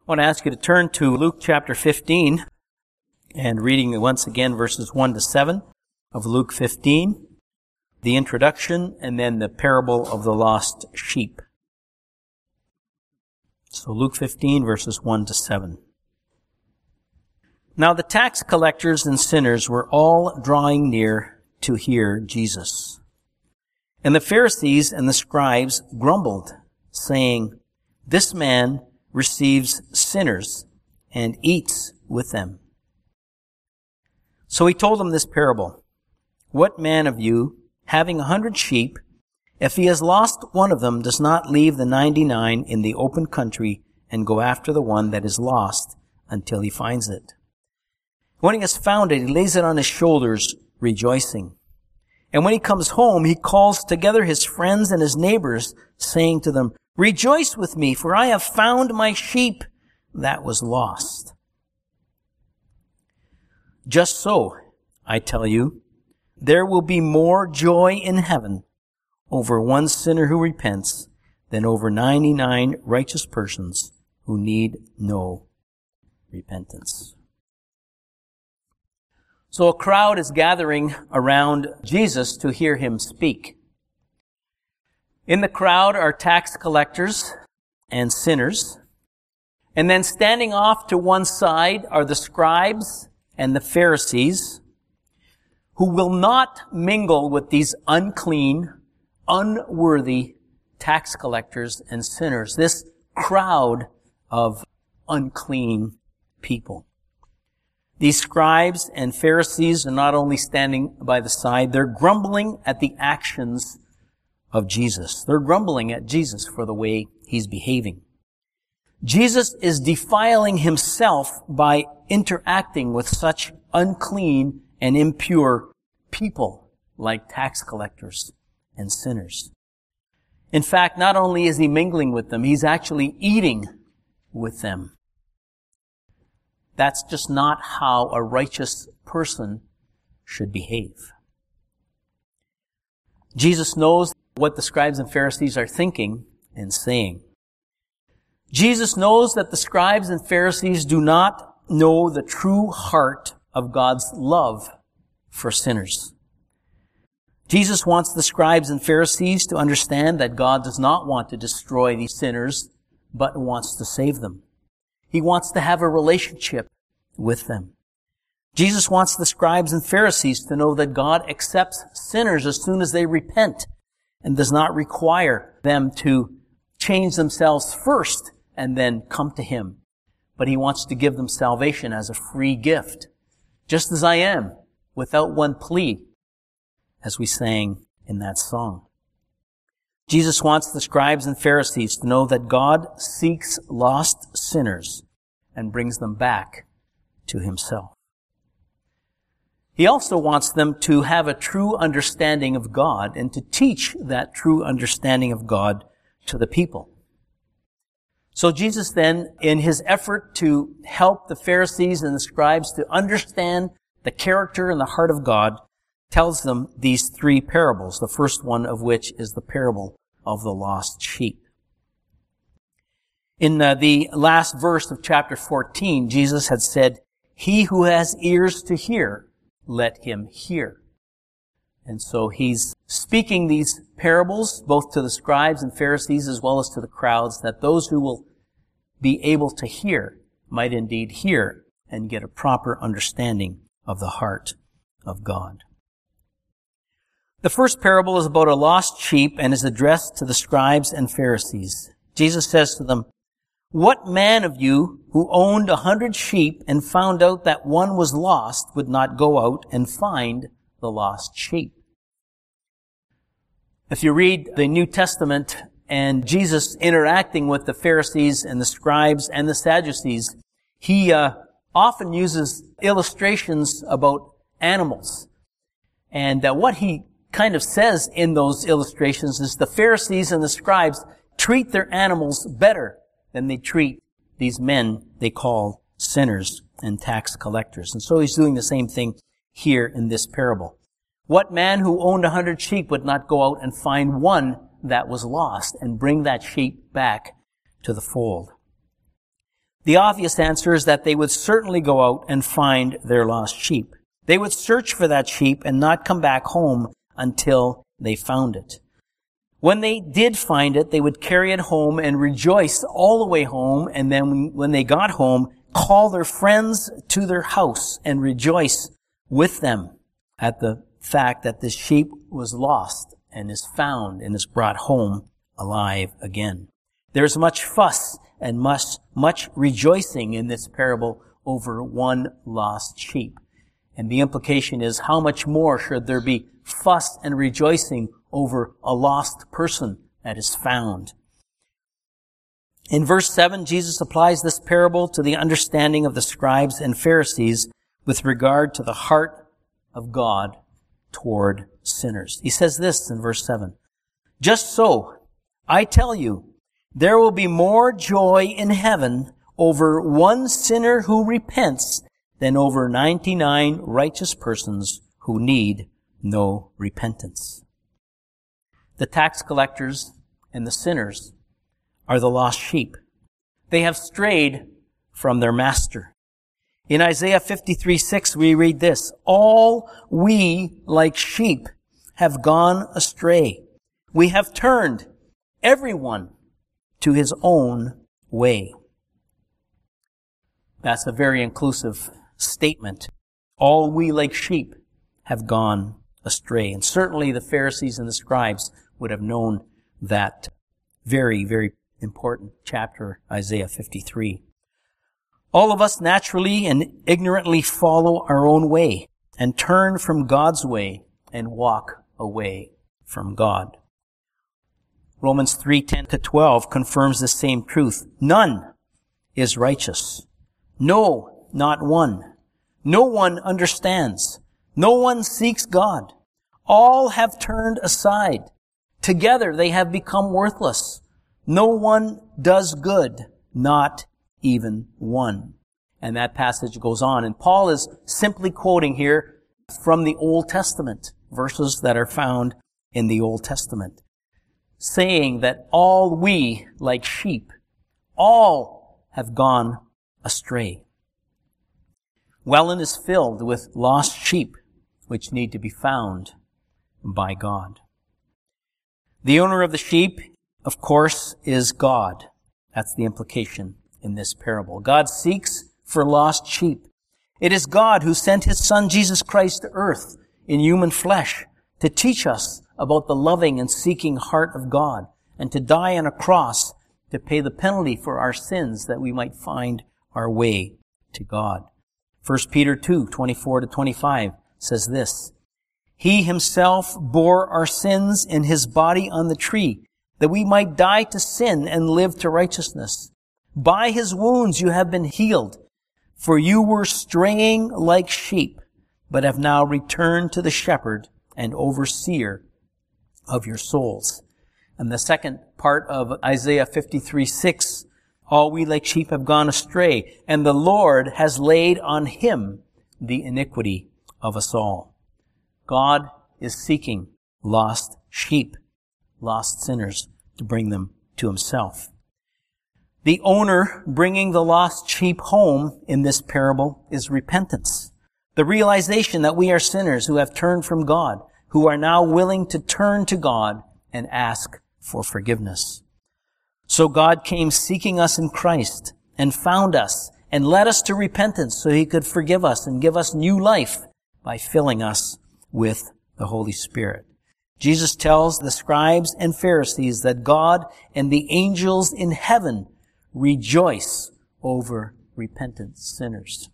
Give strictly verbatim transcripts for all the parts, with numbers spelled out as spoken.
I want to ask you to turn to Luke chapter fifteen and reading once again verses one to seven of Luke fifteen, the introduction, and then the parable of the lost sheep. So Luke fifteen verses one to seven. Now the tax collectors and sinners were all drawing near to hear Jesus. And the Pharisees and the scribes grumbled, saying, "This man receives sinners and eats with them." So he told them this parable. "What man of you, having a hundred sheep, if he has lost one of them, does not leave the ninety-nine in the open country and go after the one that is lost until he finds it? When he has found it, he lays it on his shoulders, rejoicing. And when he comes home, he calls together his friends and his neighbors, saying to them, 'Rejoice with me, for I have found my sheep that was lost.' Just so, I tell you, there will be more joy in heaven over one sinner who repents than over ninety-nine righteous persons who need no repentance." So a crowd is gathering around Jesus to hear him speak. In the crowd are tax collectors and sinners. And then standing off to one side are the scribes and the Pharisees, who will not mingle with these unclean, unworthy tax collectors and sinners. This crowd of unclean people. These scribes and Pharisees are not only standing by the side, they're grumbling at the actions of Jesus. They're grumbling at Jesus for the way he's behaving. Jesus is defiling himself by interacting with such unclean and impure people like tax collectors and sinners. In fact, not only is he mingling with them, he's actually eating with them. That's just not how a righteous person should behave. Jesus knows what the scribes and Pharisees are thinking and saying. Jesus knows that the scribes and Pharisees do not know the true heart of God's love for sinners. Jesus wants the scribes and Pharisees to understand that God does not want to destroy these sinners, but wants to save them. He wants to have a relationship with them. Jesus wants the scribes and Pharisees to know that God accepts sinners as soon as they repent and does not require them to change themselves first and then come to him. But he wants to give them salvation as a free gift, just as I am, without one plea, as we sang in that song. Jesus wants the scribes and Pharisees to know that God seeks lost sinners and brings them back to himself. He also wants them to have a true understanding of God and to teach that true understanding of God to the people. So Jesus then, in his effort to help the Pharisees and the scribes to understand the character and the heart of God, tells them these three parables, the first one of which is the parable of the lost sheep. In uh, the last verse of chapter fourteen, Jesus had said, "He who has ears to hear, let him hear." And so he's speaking these parables both to the scribes and Pharisees as well as to the crowds, that those who will be able to hear might indeed hear and get a proper understanding of the heart of God. The first parable is about a lost sheep and is addressed to the scribes and Pharisees. Jesus says to them, "What man of you who owned a hundred sheep and found out that one was lost would not go out and find the lost sheep?" If you read the New Testament and Jesus interacting with the Pharisees and the scribes and the Sadducees, he uh, often uses illustrations about animals. And uh, what he kind of says in those illustrations is the Pharisees and the scribes treat their animals better than they treat these men they call sinners and tax collectors. And so he's doing the same thing here in this parable. What man who owned a hundred sheep would not go out and find one that was lost and bring that sheep back to the fold? The obvious answer is that they would certainly go out and find their lost sheep. They would search for that sheep and not come back home until they found it. When they did find it, they would carry it home and rejoice all the way home, and then when they got home, call their friends to their house and rejoice with them at the fact that this sheep was lost and is found and is brought home alive again. There's much fuss and much, much rejoicing in this parable over one lost sheep. And the implication is, how much more should there be fuss and rejoicing over a lost person that is found? In verse seven, Jesus applies this parable to the understanding of the scribes and Pharisees with regard to the heart of God toward sinners. He says this in verse seven, "Just so, I tell you, there will be more joy in heaven over one sinner who repents than over ninety-nine righteous persons who need no repentance." The tax collectors and the sinners are the lost sheep. They have strayed from their master. In Isaiah fifty-three six, we read this, "All we like sheep have gone astray. We have turned everyone to his own way." That's a very inclusive statement. All we like sheep have gone astray. And certainly the Pharisees and the scribes would have known that very, very important chapter, Isaiah fifty-three. All of us naturally and ignorantly follow our own way and turn from God's way and walk away from God. Romans three ten to twelve confirms the same truth. None is righteous. No, not one. No one understands. No one seeks God. All have turned aside. Together they have become worthless. No one does good, not even one. And that passage goes on. And Paul is simply quoting here from the Old Testament, verses that are found in the Old Testament, saying that all we, like sheep, all have gone astray. Welland is filled with lost sheep which need to be found by God. The owner of the sheep, of course, is God. That's the implication in this parable. God seeks for lost sheep. It is God who sent His Son Jesus Christ to earth in human flesh to teach us about the loving and seeking heart of God and to die on a cross to pay the penalty for our sins that we might find our way to God. First Peter two twenty-four to twenty-five says this, "He Himself bore our sins in His body on the tree, that we might die to sin and live to righteousness. By His wounds you have been healed, for you were straying like sheep, but have now returned to the shepherd and overseer of your souls." And the second part of Isaiah fifty-three six, "All we like sheep have gone astray, and the Lord has laid on Him the iniquity of us all." God is seeking lost sheep, lost sinners, to bring them to Himself. The owner bringing the lost sheep home in this parable is repentance. The realization that we are sinners who have turned from God, who are now willing to turn to God and ask for forgiveness. So God came seeking us in Christ and found us and led us to repentance so He could forgive us and give us new life by filling us with the Holy Spirit. Jesus tells the scribes and Pharisees that God and the angels in heaven rejoice over repentant sinners.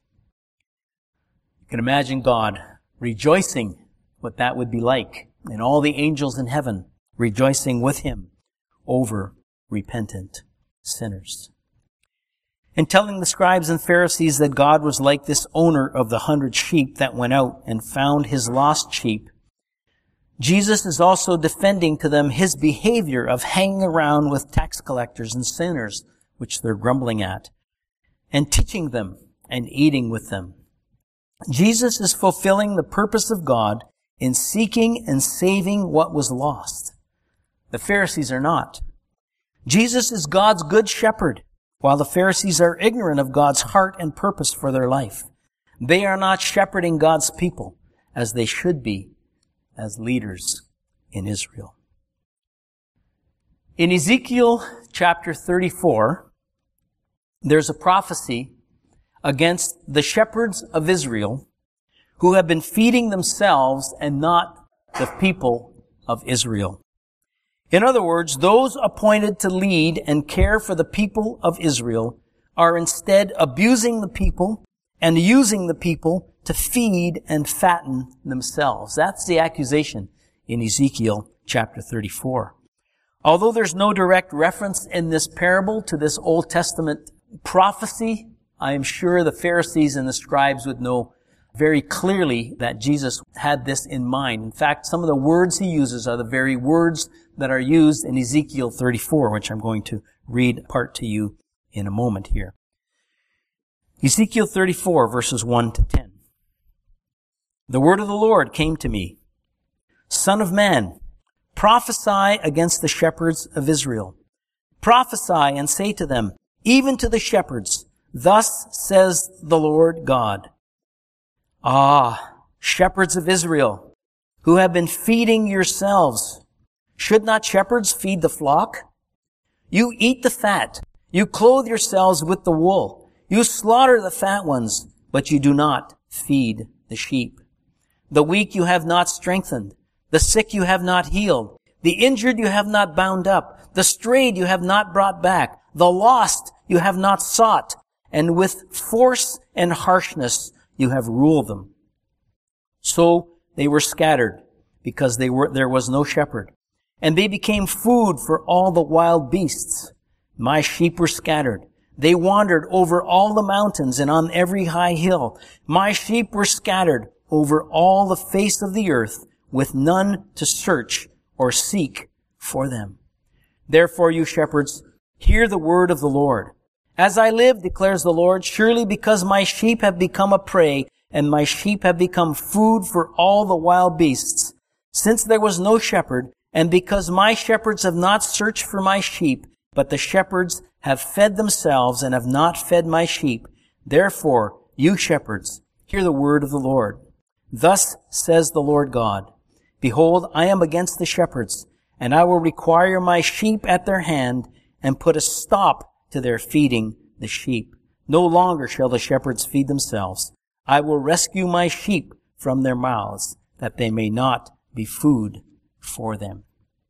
You can imagine God rejoicing, what that would be like, and all the angels in heaven rejoicing with Him over repentant sinners. And telling the scribes and Pharisees that God was like this owner of the hundred sheep that went out and found His lost sheep, Jesus is also defending to them His behavior of hanging around with tax collectors and sinners, which they're grumbling at, and teaching them and eating with them. Jesus is fulfilling the purpose of God in seeking and saving what was lost. The Pharisees are not. Jesus is God's good shepherd while the Pharisees are ignorant of God's heart and purpose for their life. They are not shepherding God's people as they should be as leaders in Israel. In Ezekiel chapter thirty-four, there's a prophecy against the shepherds of Israel who have been feeding themselves and not the people of Israel. In other words, those appointed to lead and care for the people of Israel are instead abusing the people and using the people to feed and fatten themselves. That's the accusation in Ezekiel chapter thirty-four. Although there's no direct reference in this parable to this Old Testament prophecy, I am sure the Pharisees and the scribes would know very clearly that Jesus had this in mind. In fact, some of the words he uses are the very words that are used in Ezekiel thirty-four, which I'm going to read part to you in a moment here. Ezekiel thirty-four, verses one to ten. The word of the Lord came to me. Son of man, prophesy against the shepherds of Israel. Prophesy and say to them, even to the shepherds, thus says the Lord God. Ah, shepherds of Israel, who have been feeding yourselves, should not shepherds feed the flock? You eat the fat, you clothe yourselves with the wool, you slaughter the fat ones, but you do not feed the sheep. The weak you have not strengthened, the sick you have not healed, the injured you have not bound up, the strayed you have not brought back, the lost you have not sought, and with force and harshness you have ruled them. So they were scattered, because they were there was no shepherd, and they became food for all the wild beasts. My sheep were scattered. They wandered over all the mountains and on every high hill. My sheep were scattered over all the face of the earth, with none to search or seek for them. Therefore, you shepherds, hear the word of the Lord. As I live, declares the Lord, surely because my sheep have become a prey, and my sheep have become food for all the wild beasts, since there was no shepherd, and because my shepherds have not searched for my sheep, but the shepherds have fed themselves and have not fed my sheep, therefore, you shepherds, hear the word of the Lord. Thus says the Lord God, behold, I am against the shepherds, and I will require my sheep at their hand, and put a stop to their feeding the sheep. No longer shall the shepherds feed themselves. I will rescue my sheep from their mouths, that they may not be food for them.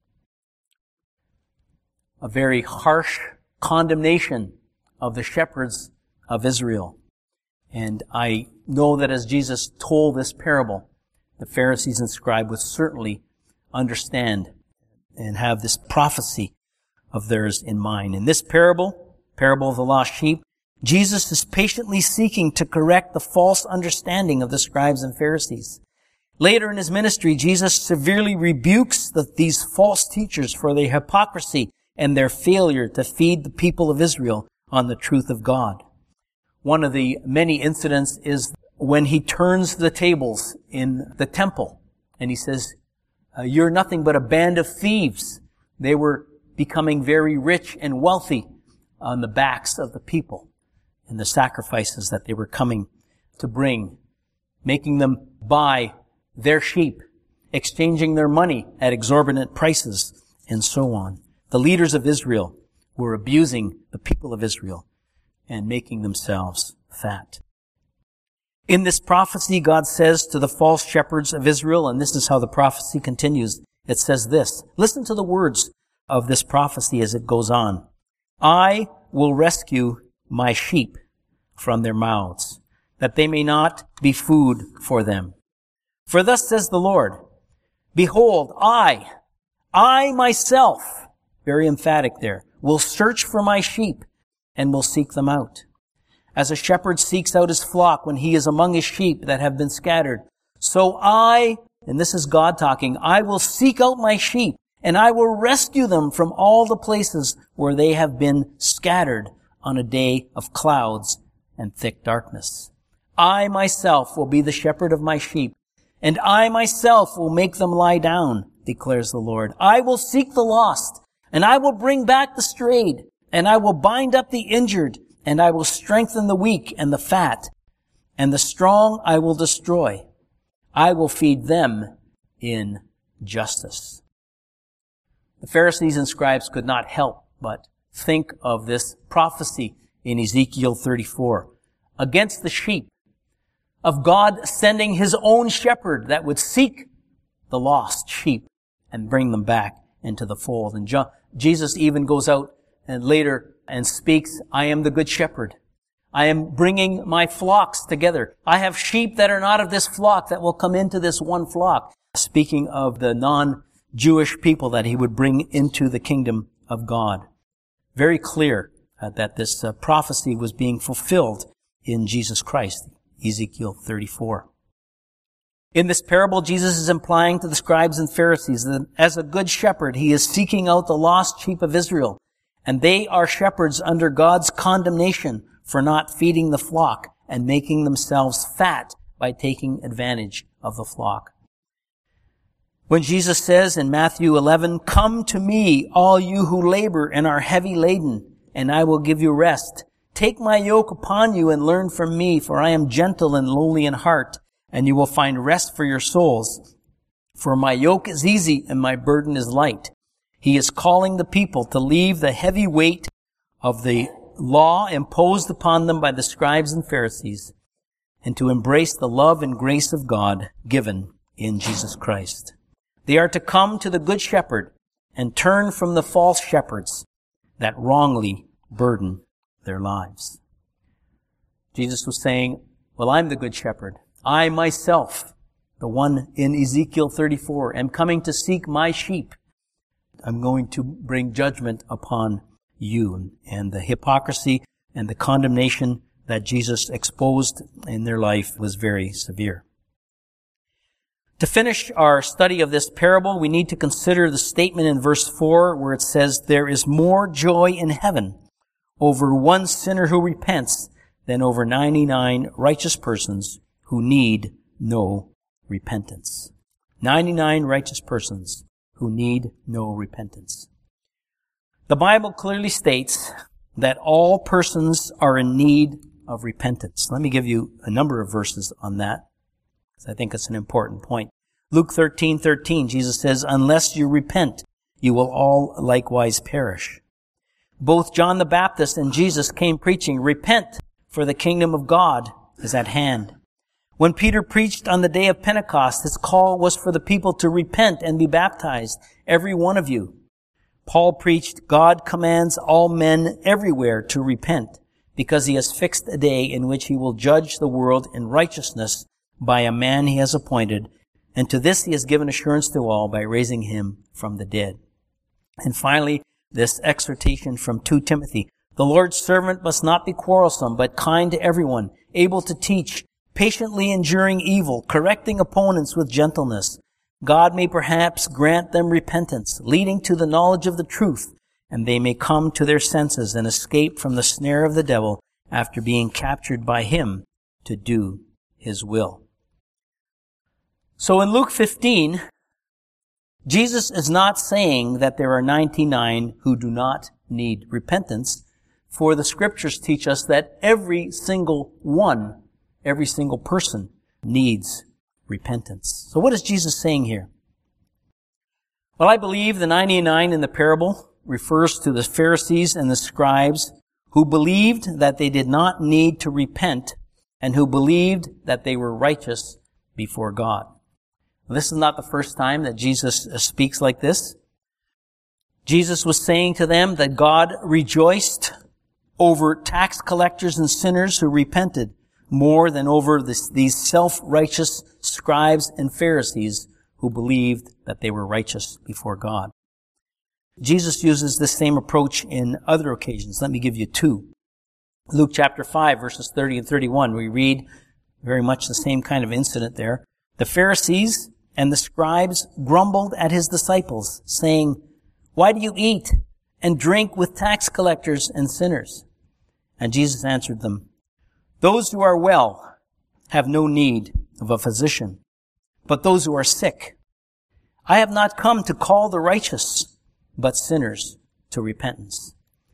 A very harsh condemnation of the shepherds of Israel. And I know that as Jesus told this parable, the Pharisees and scribes would certainly understand and have this prophecy of theirs in mind. In this parable, parable of the lost sheep, Jesus is patiently seeking to correct the false understanding of the scribes and Pharisees. Later in his ministry, Jesus severely rebukes the, these false teachers for their hypocrisy and their failure to feed the people of Israel on the truth of God. One of the many incidents is when he turns the tables in the temple, and he says, you're nothing but a band of thieves. They were becoming very rich and wealthy on the backs of the people and the sacrifices that they were coming to bring, making them buy their sheep, exchanging their money at exorbitant prices, and so on. The leaders of Israel were abusing the people of Israel and making themselves fat. In this prophecy, God says to the false shepherds of Israel, and this is how the prophecy continues, it says this. Listen to the words of this prophecy as it goes on. I will rescue my sheep from their mouths, that they may not be food for them. For thus says the Lord, behold, I, I myself, very emphatic there, will search for my sheep and will seek them out. As a shepherd seeks out his flock when he is among his sheep that have been scattered, so I, and this is God talking, I will seek out my sheep and I will rescue them from all the places where they have been scattered on a day of clouds and thick darkness. I myself will be the shepherd of my sheep, and I myself will make them lie down, declares the Lord. I will seek the lost, and I will bring back the strayed, and I will bind up the injured, and I will strengthen the weak and the fat, and the strong I will destroy. I will feed them in justice. The Pharisees and scribes could not help but think of this prophecy in Ezekiel thirty-four against the sheep, of God sending his own shepherd that would seek the lost sheep and bring them back into the fold. And John, Jesus even goes out and later and speaks, I am the good shepherd. I am bringing my flocks together. I have sheep that are not of this flock that will come into this one flock. Speaking of the non-Jewish people that he would bring into the kingdom of God. Very clear uh, that this uh, prophecy was being fulfilled in Jesus Christ. Ezekiel thirty-four. In this parable, Jesus is implying to the scribes and Pharisees that as a good shepherd, he is seeking out the lost sheep of Israel, and they are shepherds under God's condemnation for not feeding the flock and making themselves fat by taking advantage of the flock. When Jesus says in Matthew eleven, "Come to me, all you who labor and are heavy laden, and I will give you rest. Take my yoke upon you and learn from me, for I am gentle and lowly in heart, and you will find rest for your souls. For my yoke is easy and my burden is light." He is calling the people to leave the heavy weight of the law imposed upon them by the scribes and Pharisees, and to embrace the love and grace of God given in Jesus Christ. They are to come to the good shepherd and turn from the false shepherds that wrongly burden their lives. Jesus was saying, well, I'm the good shepherd. I myself, the one in Ezekiel thirty-four, am coming to seek my sheep. I'm going to bring judgment upon you. And the hypocrisy and the condemnation that Jesus exposed in their life was very severe. To finish our study of this parable, we need to consider the statement in verse four where it says, there is more joy in heaven over one sinner who repents than over ninety-nine righteous persons who need no repentance. ninety-nine righteous persons who need no repentance. The Bible clearly states that all persons are in need of repentance. Let me give you a number of verses on that, because I think it's an important point. Luke thirteen thirteen, Jesus says, unless you repent, you will all likewise perish. Both John the Baptist and Jesus came preaching, repent, for the kingdom of God is at hand. When Peter preached on the day of Pentecost, his call was for the people to repent and be baptized, every one of you. Paul preached, God commands all men everywhere to repent, because he has fixed a day in which he will judge the world in righteousness by a man he has appointed, and to this he has given assurance to all by raising him from the dead. And finally, this exhortation from Second Timothy, the Lord's servant must not be quarrelsome, but kind to everyone, able to teach, patiently enduring evil, correcting opponents with gentleness. God may perhaps grant them repentance, leading to the knowledge of the truth, and they may come to their senses and escape from the snare of the devil after being captured by him to do his will. So in Luke fifteen, Jesus is not saying that there are ninety-nine who do not need repentance, for the scriptures teach us that every single one, every single person needs repentance. So what is Jesus saying here? Well, I believe the ninety-nine in the parable refers to the Pharisees and the scribes who believed that they did not need to repent and who believed that they were righteous before God. This is not the first time that Jesus speaks like this. Jesus was saying to them that God rejoiced over tax collectors and sinners who repented more than over this, these self-righteous scribes and Pharisees who believed that they were righteous before God. Jesus uses this same approach in other occasions. Let me give you two. Luke chapter five, verses thirty and thirty-one, we read very much the same kind of incident there. The Pharisees and the scribes grumbled at his disciples, saying, "Why do you eat and drink with tax collectors and sinners?" And Jesus answered them, "Those who are well have no need of a physician, but those who are sick. I have not come to call the righteous, but sinners to repentance."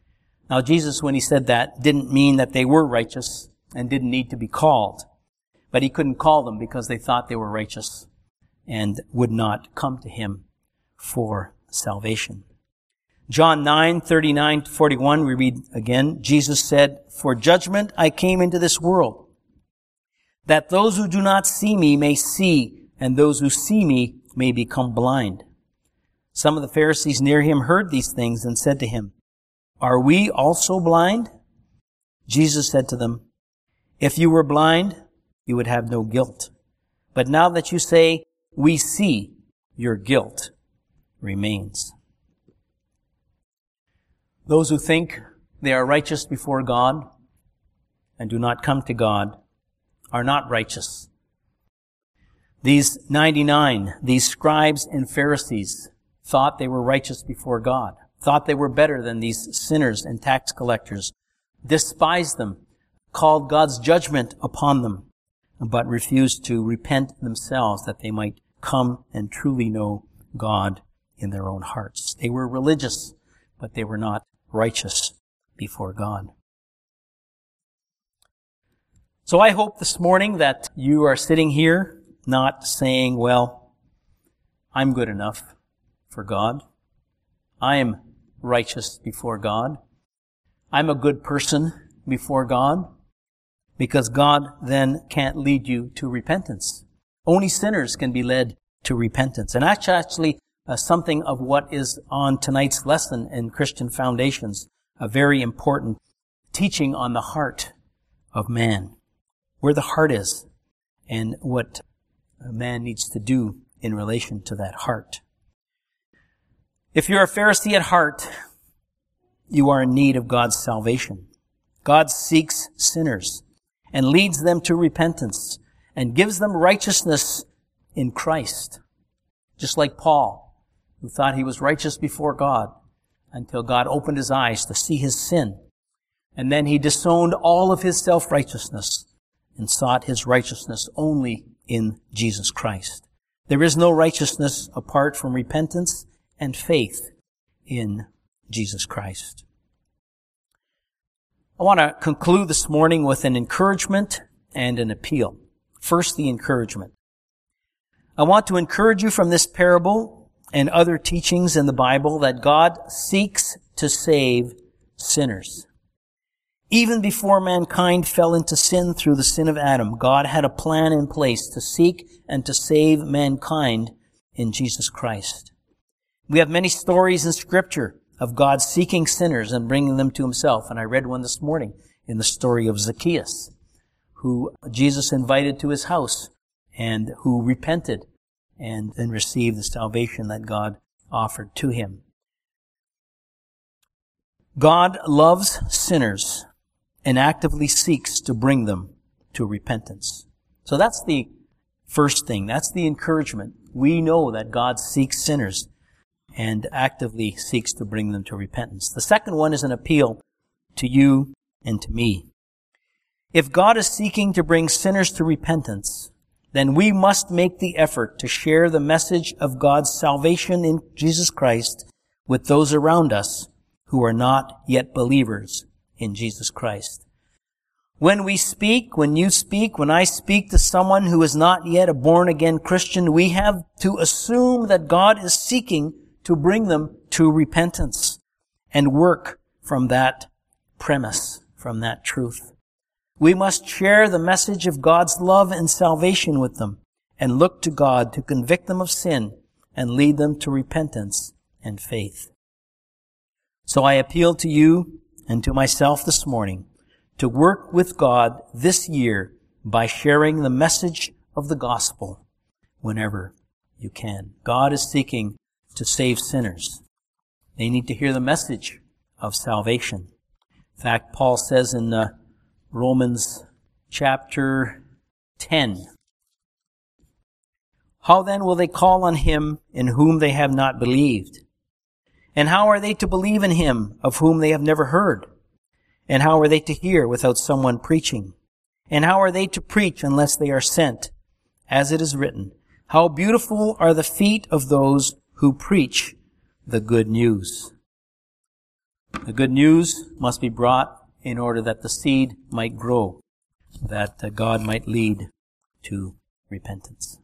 Now, Jesus, when he said that, didn't mean that they were righteous and didn't need to be called. But he couldn't call them because they thought they were righteous and would not come to him for salvation. John nine, thirty-nine to forty-one, we read again, Jesus said, "For judgment I came into this world, that those who do not see me may see, and those who see me may become blind." Some of the Pharisees near him heard these things and said to him, "Are we also blind?" Jesus said to them, "If you were blind, you would have no guilt. But now that you say, 'We see,' your guilt remains." Those who think they are righteous before God and do not come to God are not righteous. These ninety-nine, these scribes and Pharisees, thought they were righteous before God, thought they were better than these sinners and tax collectors, despised them, called God's judgment upon them, but refused to repent themselves that they might come and truly know God in their own hearts. They were religious, but they were not righteous before God. So I hope this morning that you are sitting here not saying, "Well, I'm good enough for God. I am righteous before God. I'm a good person before God," because God then can't lead you to repentance. Only sinners can be led to repentance. And that's actually uh, something of what is on tonight's lesson in Christian Foundations, a very important teaching on the heart of man, where the heart is and what a man needs to do in relation to that heart. If you're a Pharisee at heart, you are in need of God's salvation. God seeks sinners and leads them to repentance and gives them righteousness in Christ. Just like Paul, who thought he was righteous before God until God opened his eyes to see his sin. And then he disowned all of his self-righteousness and sought his righteousness only in Jesus Christ. There is no righteousness apart from repentance and faith in Jesus Christ. I want to conclude this morning with an encouragement and an appeal. First, the encouragement. I want to encourage you from this parable and other teachings in the Bible that God seeks to save sinners. Even before mankind fell into sin through the sin of Adam, God had a plan in place to seek and to save mankind in Jesus Christ. We have many stories in Scripture of God seeking sinners and bringing them to himself. And I read one this morning in the story of Zacchaeus, who Jesus invited to his house and who repented and then received the salvation that God offered to him. God loves sinners and actively seeks to bring them to repentance. So that's the first thing. That's the encouragement. We know that God seeks sinners and actively seeks to bring them to repentance. The second one is an appeal to you and to me. If God is seeking to bring sinners to repentance, then we must make the effort to share the message of God's salvation in Jesus Christ with those around us who are not yet believers in Jesus Christ. When we speak, when you speak, when I speak to someone who is not yet a born-again Christian, we have to assume that God is seeking to bring them to repentance and work from that premise, from that truth. We must share the message of God's love and salvation with them and look to God to convict them of sin and lead them to repentance and faith. So I appeal to you and to myself this morning to work with God this year by sharing the message of the gospel whenever you can. God is seeking to save sinners. They need to hear the message of salvation. In fact, Paul says in uh, Romans chapter ten, "How then will they call on him in whom they have not believed? And how are they to believe in him of whom they have never heard? And how are they to hear without someone preaching? And how are they to preach unless they are sent? As it is written, how beautiful are the feet of those who preach the good news." The good news must be brought in order that the seed might grow, that uh, God might lead to repentance.